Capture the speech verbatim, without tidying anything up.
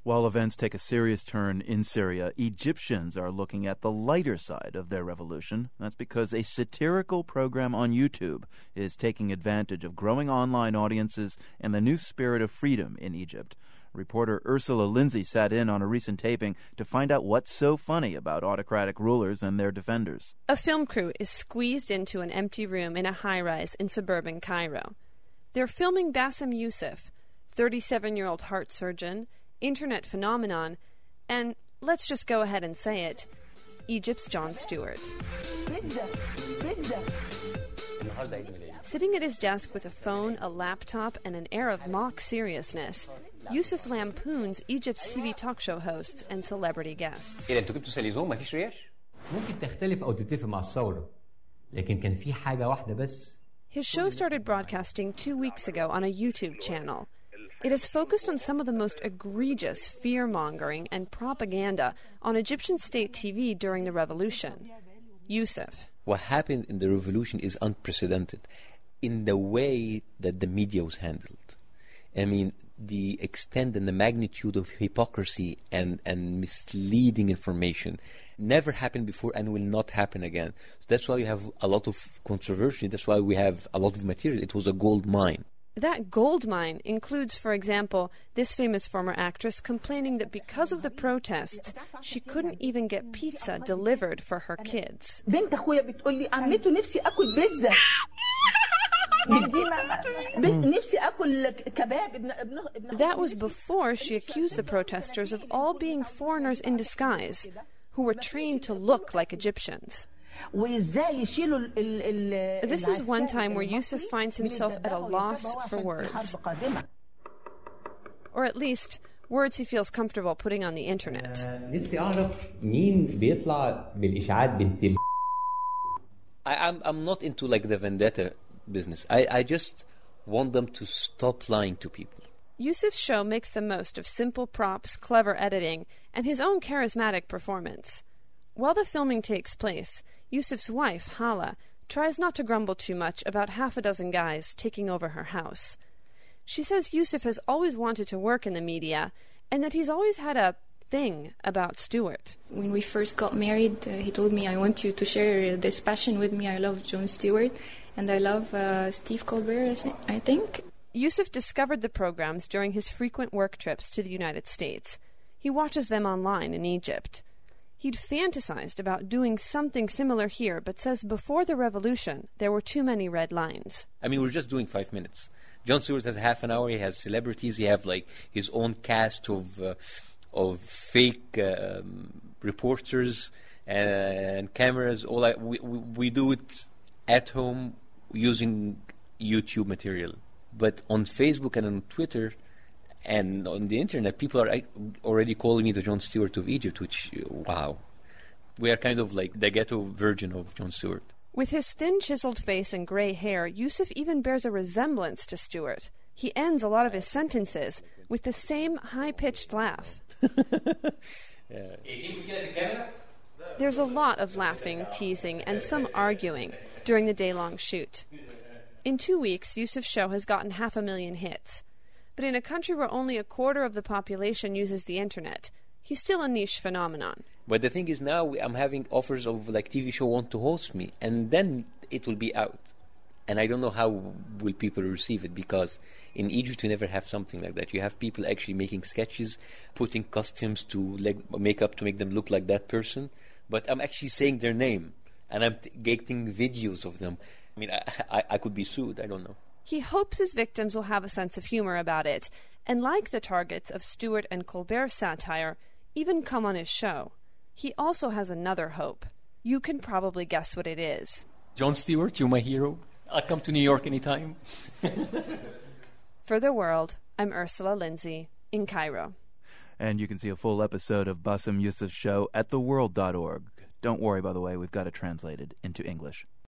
While events take a serious turn in Syria, Egyptians are looking at the lighter side of their revolution. That's because a satirical program on YouTube is taking advantage of growing online audiences and the new spirit of freedom in Egypt. Reporter Ursula Lindsay sat in on a recent taping to find out what's so funny about autocratic rulers and their defenders. A film crew is squeezed into an empty room in a high-rise in suburban Cairo. They're filming Bassem Youssef, thirty-seven-year-old heart surgeon, internet phenomenon, and, let's just go ahead and say it, Egypt's Jon Stewart. Pizza. Pizza. Sitting at his desk with a phone, a laptop, and an air of mock seriousness, Youssef lampoons Egypt's T V talk show hosts and celebrity guests. إذا أنتوا جبتوا ساليزون ما فيش ريش؟ ممكن تختلف أو تتفق مع الثورة، لكن كان في حاجة واحدة بس. His show started broadcasting two weeks ago on a YouTube channel. It is focused on some of the most egregious fear-mongering and propaganda on Egyptian state T V during the revolution. Youssef. What happened in the revolution is unprecedented in the way that the media was handled. I mean, the extent and the magnitude of hypocrisy and, and misleading information never happened before and will not happen again. So that's why we have a lot of controversy. That's why we have a lot of material. It was a gold mine. That gold mine includes, for example, this famous former actress complaining that because of the protests, she couldn't even get pizza delivered for her kids. That was before she accused the protesters of all being foreigners in disguise, who were trained to look like Egyptians. This is one time where Youssef finds himself at a loss for words. Or at least, words he feels comfortable putting on the internet. I, I'm, I'm not into like the vendetta business. I, I just want them to stop lying to people. Youssef's show makes the most of simple props, clever editing, and his own charismatic performance. While the filming takes place, Youssef's wife, Hala, tries not to grumble too much about half a dozen guys taking over her house. She says Youssef has always wanted to work in the media and that he's always had a thing about Stewart. When we first got married, uh, he told me, I want you to share this passion with me. I love Jon Stewart and I love uh, Steve Colbert, I think. Youssef discovered the programs during his frequent work trips to the United States. He watches them online in Egypt. He'd fantasized about doing something similar here, but says before the revolution, there were too many red lines. I mean, we're just doing five minutes. Jon Stewart has half an hour. He has celebrities. He have like his own cast of uh, of fake um, reporters and cameras. All I, we we do it at home using YouTube material. But on Facebook and on Twitter and on the internet, people are already calling me the Jon Stewart of Egypt, which, wow. We are kind of like the ghetto version of Jon Stewart. With his thin, chiseled face and gray hair, Youssef even bears a resemblance to Stewart. He ends a lot of his sentences with the same high-pitched laugh. Yeah. There's a lot of laughing, teasing, and some arguing during the day-long shoot. In two weeks, Youssef's show has gotten half a million hits. But in a country where only a quarter of the population uses the internet, he's still a niche phenomenon. But the thing is now I'm having offers of like T V show want to host me, and then it will be out. And I don't know how will people receive it, because in Egypt you never have something like that. You have people actually making sketches, putting costumes to like, makeup to make them look like that person. But I'm actually saying their name, and I'm t- getting videos of them. I mean, I, I, I could be sued. I don't know. He hopes his victims will have a sense of humor about it, and like the targets of Stewart and Colbert's satire, even come on his show. He also has another hope. You can probably guess what it is. Jon Stewart, you're my hero. I'll come to New York anytime. For The World, I'm Ursula Lindsay in Cairo. And you can see a full episode of Bassem Youssef's show at the world dot org. Don't worry, by the way, we've got it translated into English.